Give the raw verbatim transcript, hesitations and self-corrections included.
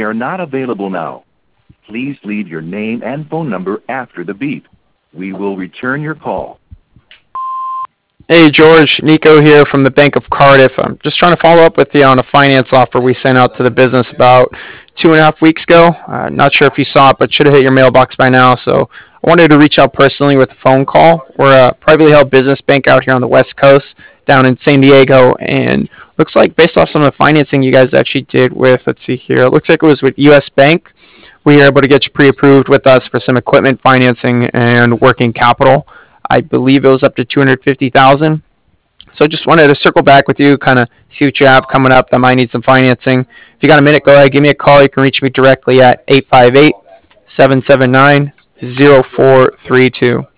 are not available now. Please leave your name and phone number after the beep. We will return your call. Hey George, Nico here from the Bank of Cardiff. I'm just trying to follow up with you on a finance offer we sent out to the business about two and a half weeks ago. Uh, not sure if you saw it, but should have hit your mailbox by now. So I wanted to reach out personally with a phone call. We're a privately held business bank out here on the West Coast, down in San Diego, and looks like based off some of the financing you guys actually did with, let's see here, it looks like it was with U S Bank. We were able to get you pre-approved with us for some equipment financing and working capital. I believe it was up to two hundred fifty thousand dollars. So just wanted to circle back with you, kind of see what you have coming up that might need some financing. If you got a minute, go ahead, give me a call. You can reach me directly at eight five eight, seven seven nine, zero four three two.